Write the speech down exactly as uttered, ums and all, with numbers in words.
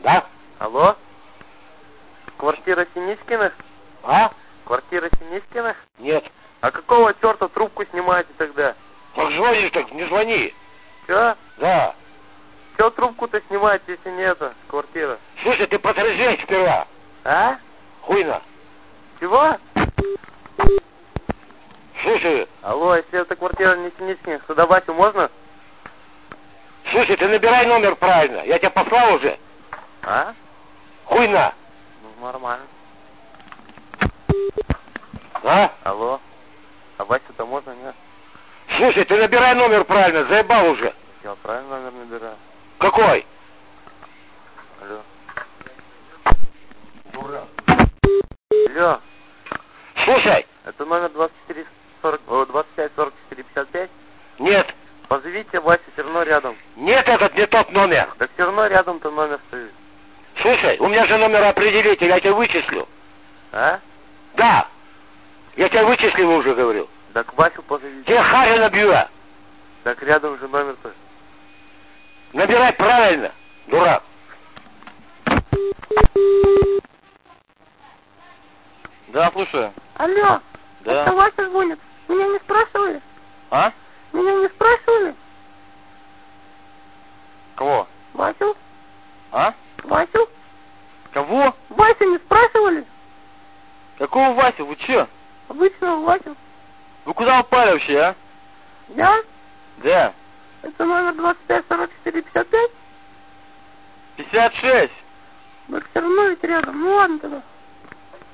Да? Алло? Квартира Синичкиных? А? Квартира Синичкиных? Нет. А какого черта трубку снимаете тогда? Как звонишь, так не звони. Че? Да. Че трубку-то снимаете, если не это, квартира? Слушай, ты потрезвей сперва. А? Хуйна. Чего? Слушай, Алло, если это квартира не Синичкиных, сюда Васю можно? слушай, ты набирай номер правильно. Я тебя послал уже. А? Хуйна. Ну, нормально. А? Алло? А Васю-то можно, нет? Слушай, ты набирай номер правильно, заебал уже. Я правильно номер набираю. Какой? Алло. Дурак. Алло. Слушай. Это номер двадцать четыре сорок, о, двадцать пять сорок четыре пятьдесят пять? Нет. Позовите Васю, все равно рядом. Нет, этот не тот номер. Да все равно рядом-то номер стоит. Слушай, у меня же номер определитель, я тебя вычислю. А? Да. Я тебя вычислил уже, говорю. Так Васю позовите. Тебе харя набью я. Так рядом же номер-то. Набирай правильно, дурак. Да, слушаю. Алло, Да. это Вася звонит. Меня не спрашивали? А? Меня не спрашивали? Кого? Васю? А? Васю? Кого? Васю не спрашивали? Какого Васю? Вы че? Обычного Васю. Вы куда упали вообще, а? Я? Да. Это номер двадцать пять сорок четыре пятьдесят пять? пятьдесят шесть. Так все равно ведь рядом. Ну ладно тогда.